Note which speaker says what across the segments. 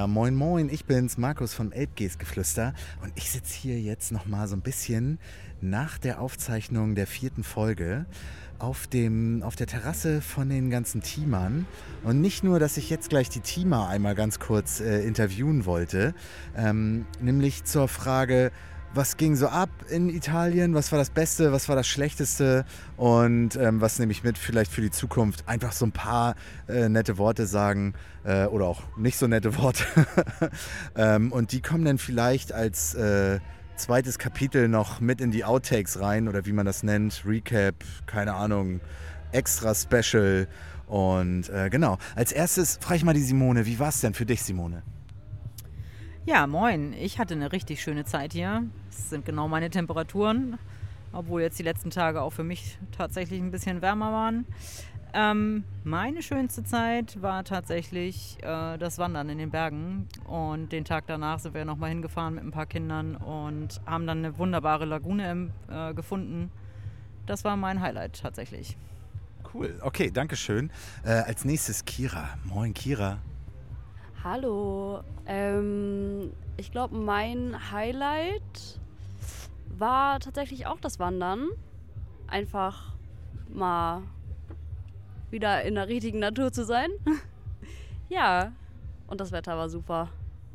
Speaker 1: Ja, moin moin, ich bin's, Markus vom Elbgeestgeflüster und ich sitze hier jetzt nochmal so ein bisschen nach der Aufzeichnung der 4. Folge auf der Terrasse von den ganzen Teamern. Und nicht nur, dass ich jetzt gleich die Teamer einmal ganz kurz interviewen wollte, nämlich zur Frage, was ging so ab in Italien, was war das Beste, was war das Schlechteste und was nehme ich mit vielleicht für die Zukunft. Einfach so ein paar nette Worte sagen oder auch nicht so nette Worte. Und die kommen dann vielleicht als zweites Kapitel noch mit in die Outtakes rein oder wie man das nennt, Recap, keine Ahnung, extra Special. Und genau, als erstes frage ich mal die Simone, wie war es denn für dich, Simone?
Speaker 2: Ja, moin. Ich hatte eine richtig schöne Zeit hier. Es sind genau meine Temperaturen, obwohl jetzt die letzten Tage auch für mich tatsächlich ein bisschen wärmer waren. Meine schönste Zeit war tatsächlich das Wandern in den Bergen. Und den Tag danach sind wir nochmal hingefahren mit ein paar Kindern und haben dann eine wunderbare Lagune gefunden. Das war mein Highlight tatsächlich.
Speaker 1: Cool, okay, danke schön. Als nächstes Kira. Moin, Kira.
Speaker 3: Hallo, ich glaube, mein Highlight war tatsächlich auch das Wandern. Einfach mal wieder in der richtigen Natur zu sein. Ja, und das Wetter war super.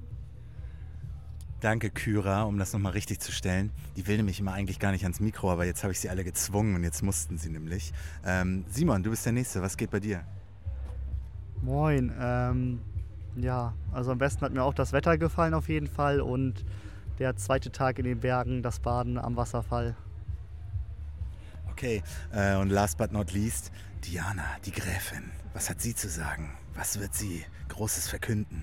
Speaker 1: Danke, Kyra, um das nochmal richtig zu stellen. Die will nämlich immer eigentlich gar nicht ans Mikro, aber jetzt habe ich sie alle gezwungen und jetzt mussten sie nämlich. Simon, du bist der Nächste, was geht bei dir?
Speaker 4: Moin, ja, also am besten hat mir auch das Wetter gefallen auf jeden Fall und der zweite Tag in den Bergen, das Baden am Wasserfall.
Speaker 1: Okay, und last but not least, Diana, die Gräfin. Was hat sie zu sagen? Was wird sie Großes verkünden?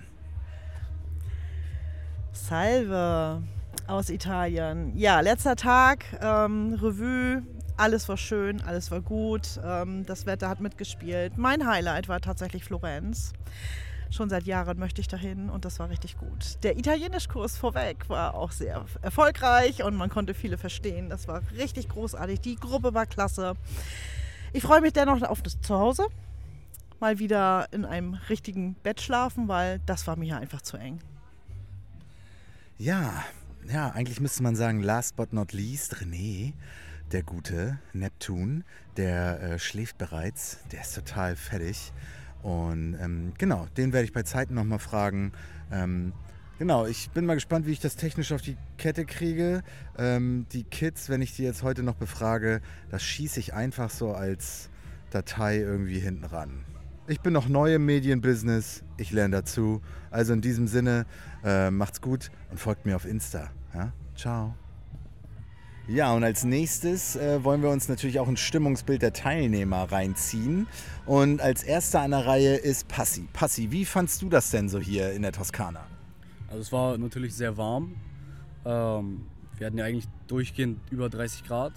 Speaker 5: Salve aus Italien. Ja, letzter Tag, Revue, alles war schön, alles war gut, das Wetter hat mitgespielt. Mein Highlight war tatsächlich Florenz. Schon seit Jahren möchte ich dahin und das war richtig gut. Der Italienischkurs vorweg war auch sehr erfolgreich und man konnte viele verstehen. Das war richtig großartig. Die Gruppe war klasse. Ich freue mich dennoch auf das Zuhause. Mal wieder in einem richtigen Bett schlafen, weil das war mir hier einfach zu eng.
Speaker 1: Ja, eigentlich müsste man sagen, last but not least, René, der gute Neptun, der schläft bereits, der ist total fertig. Und genau, den werde ich bei Zeiten nochmal fragen. Genau, ich bin mal gespannt, wie ich das technisch auf die Kette kriege. Die Kids, wenn ich die jetzt heute noch befrage, das schieße ich einfach so als Datei irgendwie hinten ran. Ich bin noch neu im Medienbusiness, ich lerne dazu. Also in diesem Sinne, macht's gut und folgt mir auf Insta. Ja? Ciao. Ja, und als nächstes wollen wir uns natürlich auch ein Stimmungsbild der Teilnehmer reinziehen. Und als erster an der Reihe ist Passi. Passi, wie fandst du das denn so hier in der Toskana?
Speaker 6: Also es war natürlich sehr warm. Wir hatten ja eigentlich durchgehend über 30 Grad.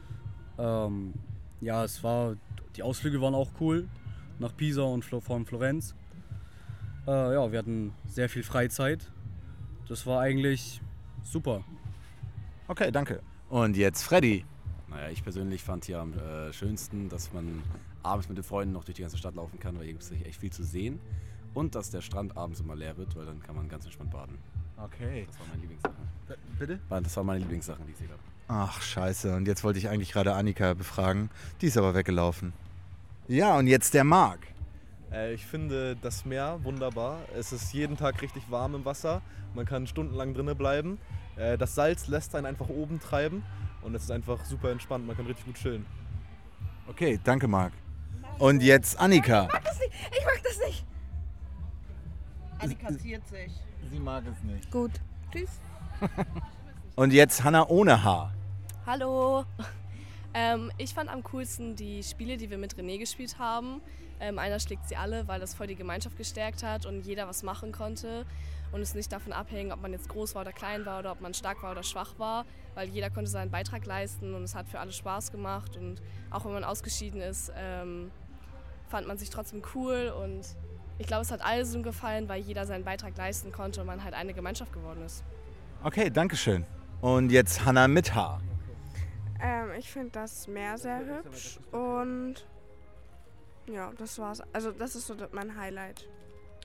Speaker 6: Ja, die Ausflüge waren auch cool. Nach Pisa und von Florenz. Ja, wir hatten sehr viel Freizeit. Das war eigentlich super.
Speaker 1: Okay, danke. Und jetzt Freddy.
Speaker 7: Naja, ich persönlich fand hier am schönsten, dass man abends mit den Freunden noch durch die ganze Stadt laufen kann, weil hier gibt es echt viel zu sehen. Und dass der Strand abends immer leer wird, weil dann kann man ganz entspannt baden.
Speaker 1: Okay.
Speaker 7: Das war meine Lieblingssache.
Speaker 1: Bitte?
Speaker 7: Das war meine Lieblingssache, die ich gesehen habe.
Speaker 1: Ach, scheiße. Und jetzt wollte ich eigentlich gerade Annika befragen. Die ist aber weggelaufen. Ja, und jetzt der Marc.
Speaker 8: Ich finde das Meer wunderbar. Es ist jeden Tag richtig warm im Wasser. Man kann stundenlang drinnen bleiben. Das Salz lässt einen einfach oben treiben und es ist einfach super entspannt. Man kann richtig gut chillen.
Speaker 1: Okay, danke Marc. Und jetzt Annika.
Speaker 5: Ich mag das nicht. Annika kassiert sich.
Speaker 1: Sie mag es nicht.
Speaker 3: Gut, tschüss.
Speaker 1: Und jetzt Hanna ohne Haar.
Speaker 9: Hallo. Ich fand am coolsten die Spiele, die wir mit René gespielt haben. Einer schlägt sie alle, weil das voll die Gemeinschaft gestärkt hat und jeder was machen konnte. Und es nicht davon abhing, ob man jetzt groß war oder klein war oder ob man stark war oder schwach war, weil jeder konnte seinen Beitrag leisten und es hat für alle Spaß gemacht. Und auch wenn man ausgeschieden ist, fand man sich trotzdem cool und ich glaube, es hat allen so gefallen, weil jeder seinen Beitrag leisten konnte und man halt eine Gemeinschaft geworden ist.
Speaker 1: Okay, danke schön. Und jetzt Hanna mit Haar.
Speaker 10: Ich finde das Meer sehr hübsch und ja, das war's. Also das ist so mein Highlight.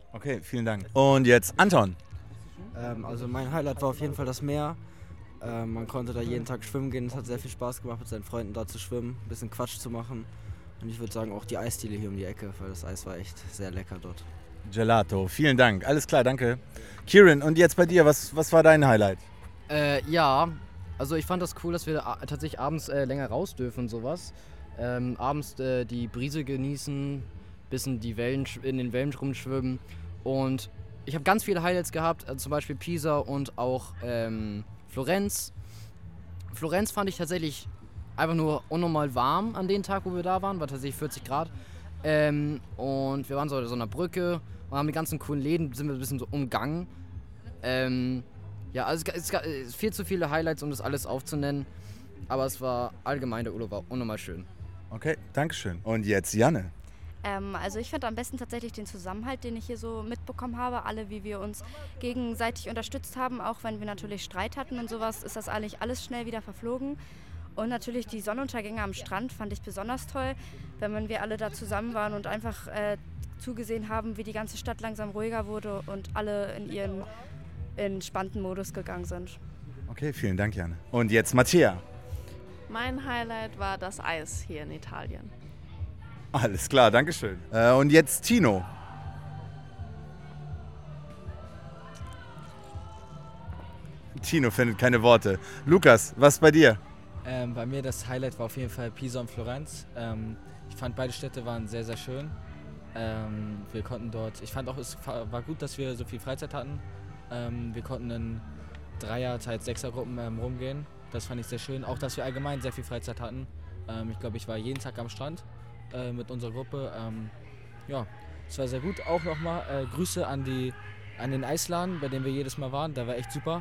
Speaker 1: Okay, vielen Dank. Und jetzt Anton.
Speaker 11: Also mein Highlight war auf jeden Fall das Meer. Man konnte da jeden Tag schwimmen gehen. Es hat sehr viel Spaß gemacht, mit seinen Freunden da zu schwimmen, ein bisschen Quatsch zu machen. Und ich würde sagen auch die Eisdiele hier um die Ecke, weil das Eis war echt sehr lecker dort.
Speaker 1: Gelato, vielen Dank. Alles klar, danke. Kieran, und jetzt bei dir, was war dein Highlight?
Speaker 12: Ja, also ich fand das cool, dass wir tatsächlich abends länger raus dürfen und sowas. Abends die Brise genießen, bisschen in den Wellen rumschwimmen. Und ich habe ganz viele Highlights gehabt, zum Beispiel Pisa und auch Florenz. Florenz fand ich tatsächlich einfach nur unnormal warm an dem Tag, wo wir da waren, war tatsächlich 40 Grad. Und wir waren so an so einer Brücke und haben die ganzen coolen Läden, sind wir ein bisschen so umgangen. Ja, also es gab viel zu viele Highlights, um das alles aufzunennen. Aber es war allgemein, der Urlaub war unnormal schön.
Speaker 1: Okay, dankeschön. Und jetzt Janne.
Speaker 13: Also ich fand am besten tatsächlich den Zusammenhalt, den ich hier so mitbekommen habe. Alle, wie wir uns gegenseitig unterstützt haben, auch wenn wir natürlich Streit hatten und sowas, ist das eigentlich alles schnell wieder verflogen. Und natürlich die Sonnenuntergänge am Strand fand ich besonders toll, wenn wir alle da zusammen waren und einfach zugesehen haben, wie die ganze Stadt langsam ruhiger wurde und alle in ihren entspannten Modus gegangen sind.
Speaker 1: Okay, vielen Dank, Janne. Und jetzt Mattea.
Speaker 14: Mein Highlight war das Eis hier in Italien.
Speaker 1: Alles klar, dankeschön. Und jetzt Tino. Tino findet keine Worte. Lukas, was bei dir?
Speaker 15: Bei mir das Highlight war auf jeden Fall Pisa und Florenz. Ich fand, beide Städte waren sehr, sehr schön. Wir konnten dort, ich fand auch, es war gut, dass wir so viel Freizeit hatten. Wir konnten in Dreier-, teils Sechser-Gruppen rumgehen. Das fand ich sehr schön. Auch, dass wir allgemein sehr viel Freizeit hatten. Ich glaube, ich war jeden Tag am Strand mit unserer Gruppe. Ja, es war sehr gut. Auch nochmal Grüße an den Eisladen, bei dem wir jedes Mal waren. Der war echt super.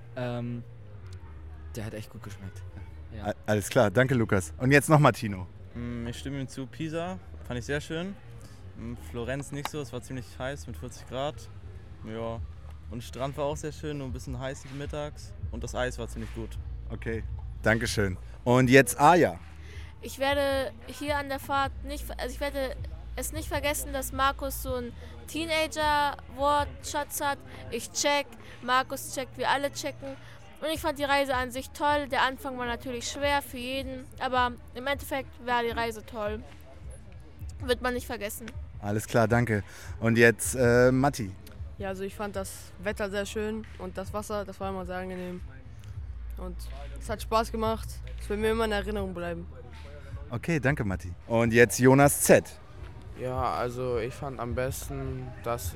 Speaker 15: Der hat echt gut geschmeckt. Ja.
Speaker 1: Alles klar, danke Lukas. Und jetzt nochmal Tino.
Speaker 16: Ich stimme ihm zu. Pisa fand ich sehr schön. Florenz nicht so, es war ziemlich heiß mit 40 Grad. Ja. Und Strand war auch sehr schön, nur ein bisschen heiß mittags. Und das Eis war ziemlich gut.
Speaker 1: Okay, dankeschön. Und jetzt Aja.
Speaker 17: Ich werde hier an der Fahrt ich werde es nicht vergessen, dass Markus so einen Teenager-Wortschatz hat. Ich check, Markus checkt, wir alle checken. Und ich fand die Reise an sich toll. Der Anfang war natürlich schwer für jeden, aber im Endeffekt war die Reise toll. Wird man nicht vergessen.
Speaker 1: Alles klar, danke. Und jetzt Matti.
Speaker 18: Ja, also ich fand das Wetter sehr schön und das Wasser, das war immer sehr angenehm. Und es hat Spaß gemacht. Es wird mir immer in Erinnerung bleiben.
Speaker 1: Okay, danke Matti. Und jetzt Jonas Z.
Speaker 19: Ja, also ich fand am besten, dass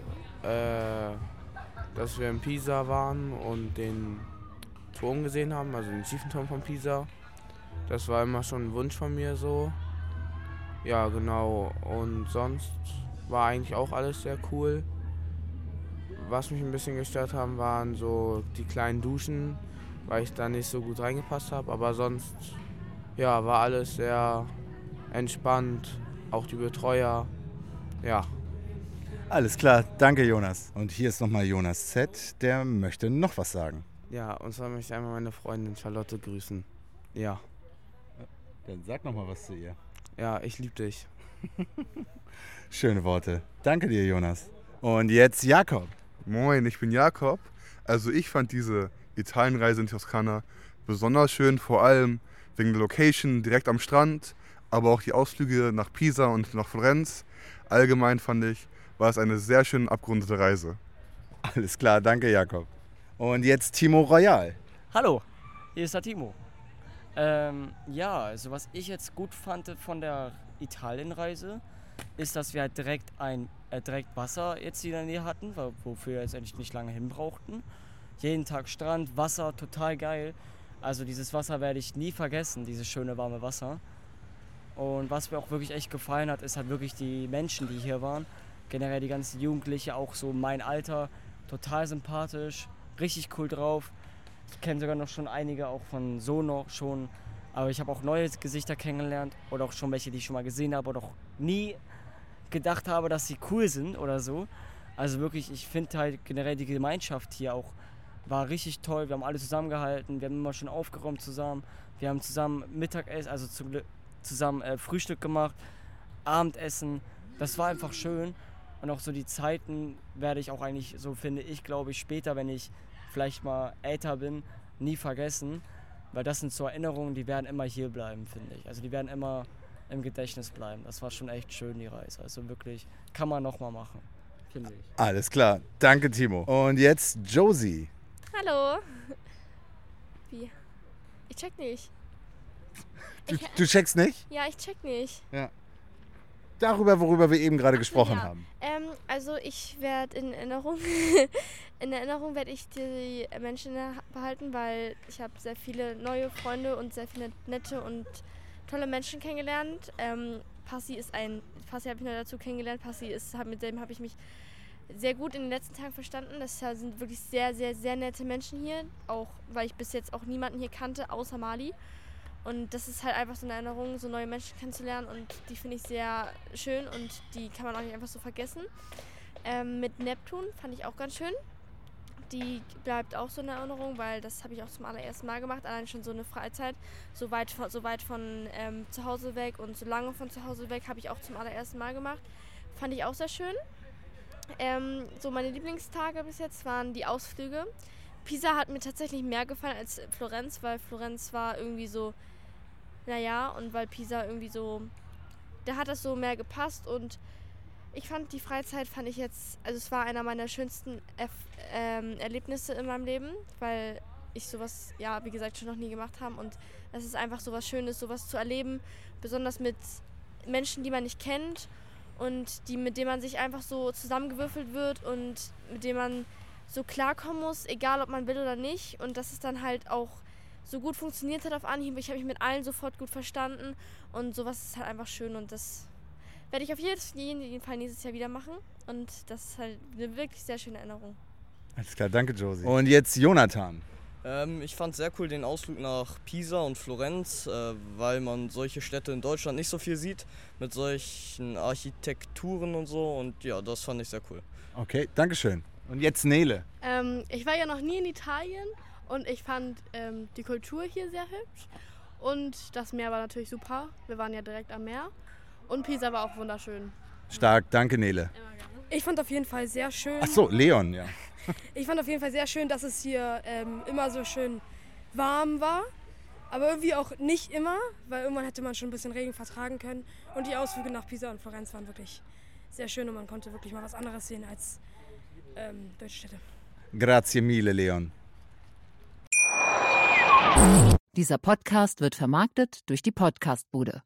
Speaker 19: wir in Pisa waren und den Turm gesehen haben, also den Tiefenturm von Pisa. Das war immer schon ein Wunsch von mir so. Ja, genau. Und sonst war eigentlich auch alles sehr cool. Was mich ein bisschen gestört haben, waren so die kleinen Duschen, weil ich da nicht so gut reingepasst habe. Aber sonst, ja, war alles sehr entspannt. Auch die Betreuer, ja.
Speaker 1: Alles klar, danke Jonas. Und hier ist nochmal Jonas Z, der möchte noch was sagen.
Speaker 19: Ja, und zwar möchte ich einmal meine Freundin Charlotte grüßen. Ja.
Speaker 1: Dann sag nochmal was zu ihr.
Speaker 19: Ja, ich liebe dich.
Speaker 1: Schöne Worte. Danke dir, Jonas. Und jetzt Jakob.
Speaker 20: Moin, ich bin Jakob. Also ich fand diese Italienreise in Toskana besonders schön, vor allem wegen der Location direkt am Strand, aber auch die Ausflüge nach Pisa und nach Florenz. Allgemein fand ich, war es eine sehr schön abgerundete Reise.
Speaker 1: Alles klar, danke Jakob. Und jetzt Timo Royal.
Speaker 21: Hallo, hier ist der Timo. Ja, also was ich jetzt gut fand von der Italienreise, ist, dass wir halt direkt Wasser jetzt hier in der Nähe hatten, wofür wir jetzt eigentlich nicht lange hin brauchten. Jeden Tag Strand, Wasser, total geil. Also dieses Wasser werde ich nie vergessen, dieses schöne warme Wasser. Und was mir auch wirklich echt gefallen hat, ist halt wirklich die Menschen, die hier waren. Generell die ganzen Jugendlichen, auch so mein Alter, total sympathisch, richtig cool drauf. Ich kenne sogar noch schon einige, auch von so noch schon. Aber ich habe auch neue Gesichter kennengelernt oder auch schon welche, die ich schon mal gesehen habe oder auch nie gedacht habe, dass sie cool sind oder so. Also wirklich, ich finde halt generell die Gemeinschaft hier auch war richtig toll. Wir haben alle zusammengehalten, wir haben immer schon aufgeräumt zusammen. Wir haben zusammen Mittagessen, also zusammen Frühstück gemacht, Abendessen. Das war einfach schön. Und auch so die Zeiten werde ich auch eigentlich, so finde ich, glaube ich, später, wenn ich vielleicht mal älter bin, nie vergessen. Weil das sind so Erinnerungen, die werden immer hier bleiben, finde ich. Also die werden immer im Gedächtnis bleiben. Das war schon echt schön, die Reise. Also wirklich, kann man nochmal machen, finde ich.
Speaker 1: Alles klar. Danke, Timo. Und jetzt Josie.
Speaker 17: Hallo. Wie? Ich check nicht.
Speaker 1: Du checkst nicht?
Speaker 17: Ja, ich check nicht.
Speaker 1: Ja. Darüber, worüber wir eben gerade gesprochen haben.
Speaker 17: Also ich werde in Erinnerung werde ich die Menschen behalten, weil ich habe sehr viele neue Freunde und sehr viele nette und tolle Menschen kennengelernt. Passi habe ich noch dazu kennengelernt. Mit dem habe ich mich sehr gut in den letzten Tagen verstanden. Das sind wirklich sehr, sehr, sehr nette Menschen hier. Auch weil ich bis jetzt auch niemanden hier kannte, außer Mali. Und das ist halt einfach so eine Erinnerung, so neue Menschen kennenzulernen. Und die finde ich sehr schön und die kann man auch nicht einfach so vergessen. Mit Neptun fand ich auch ganz schön. Die bleibt auch so eine Erinnerung, weil das habe ich auch zum allerersten Mal gemacht. Allein schon so eine Freizeit, so weit von zu Hause weg und so lange von zu Hause weg habe ich auch zum allerersten Mal gemacht. Fand ich auch sehr schön. So meine Lieblingstage bis jetzt waren die Ausflüge. Pisa hat mir tatsächlich mehr gefallen als Florenz, weil Florenz war irgendwie so, naja, und weil Pisa irgendwie so, da hat das so mehr gepasst und ich fand die Freizeit, es war einer meiner schönsten Erlebnisse in meinem Leben, weil ich sowas, ja, wie gesagt, schon noch nie gemacht habe und es ist einfach so was Schönes, sowas zu erleben, besonders mit Menschen, die man nicht kennt und mit denen man sich einfach so zusammengewürfelt wird und mit denen man so klarkommen muss, egal ob man will oder nicht und dass es dann halt auch so gut funktioniert hat auf Anhieb. Ich habe mich mit allen sofort gut verstanden und sowas ist halt einfach schön und das werde ich auf jeden Fall nächstes Jahr wieder machen und das ist halt eine wirklich sehr schöne Erinnerung.
Speaker 1: Alles klar, danke Josie. Und jetzt Jonathan.
Speaker 2: Ich fand sehr cool den Ausflug nach Pisa und Florenz, weil man solche Städte in Deutschland nicht so viel sieht, mit solchen Architekturen und so und ja, das fand ich sehr cool.
Speaker 1: Okay, danke schön. Und jetzt Nele.
Speaker 22: Ich war ja noch nie in Italien und ich fand die Kultur hier sehr hübsch und das Meer war natürlich super. Wir waren ja direkt am Meer und Pisa war auch wunderschön.
Speaker 1: Stark, danke Nele.
Speaker 22: Ich fand auf jeden Fall sehr schön.
Speaker 1: Ach so, Leon, ja.
Speaker 22: Ich fand auf jeden Fall sehr schön, dass es hier immer so schön warm war. Aber irgendwie auch nicht immer, weil irgendwann hätte man schon ein bisschen Regen vertragen können. Und die Ausflüge nach Pisa und Florenz waren wirklich sehr schön und man konnte wirklich mal was anderes sehen als deutsche Städte.
Speaker 1: Grazie mille, Leon.
Speaker 23: Dieser Podcast wird vermarktet durch die Podcast-Bude.